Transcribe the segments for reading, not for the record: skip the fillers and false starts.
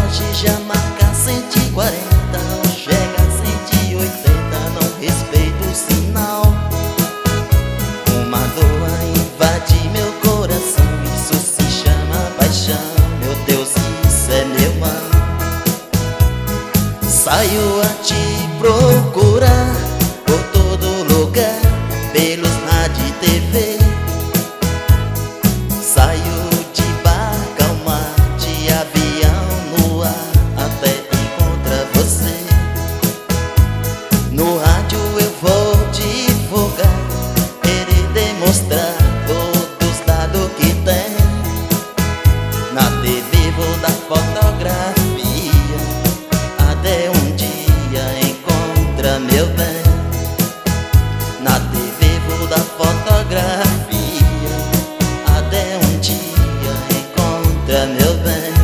relógio já marca 140, não chega a 180, não respeito o sinal. Uma dor invade meu coração, isso se chama paixão. Meu Deus, isso é meu mal. Saio a te procurar por todo lugar, pelos rádio e TV. Saio de barco ao mar, de avião no ar, até encontrar você. No rádio eu vou divulgar, querer demonstrar todos os dados que tem. Na TV vou dar fotografia, até um dia encontra meu bem. Na TV vou dar fotografia, até um dia encontra meu bem.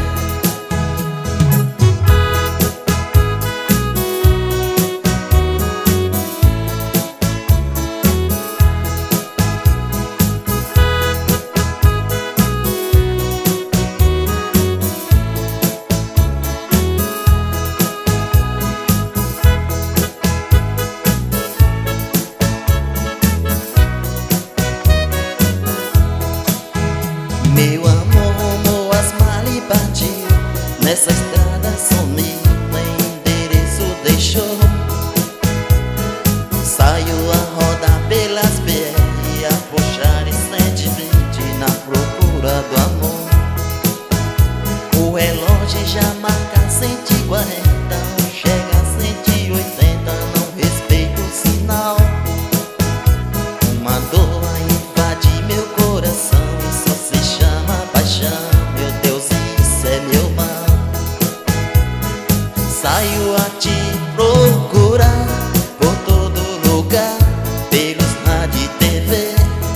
Meu amor rumou as malas e partiu, nessa estrada sumiu, nem endereço deixou. Saiu a rodar pelas BR, a puxar em 120 na procura do amor. O relógio já marca 140, não chega a 180, não respeito o sinal. Uma dor invade meu coração, isso se chama paixão. Meu Deus, isso é meu mal. Saio a te procurar por todo lugar, pelos rádio e TV.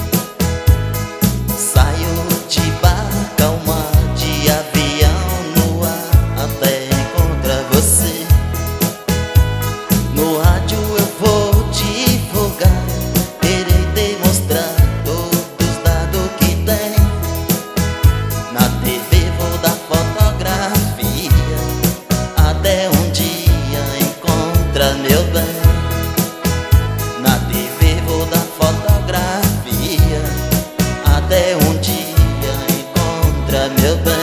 Saio de barco ao mar, de avião no ar, até encontrar você. No rádio eu vou divulgar, querer demonstrar todos os dados que tem. Na TV vou dar fotografia, até um dia encontra meu bem. Na TV vou dar fotografia, até um dia encontra meu bem.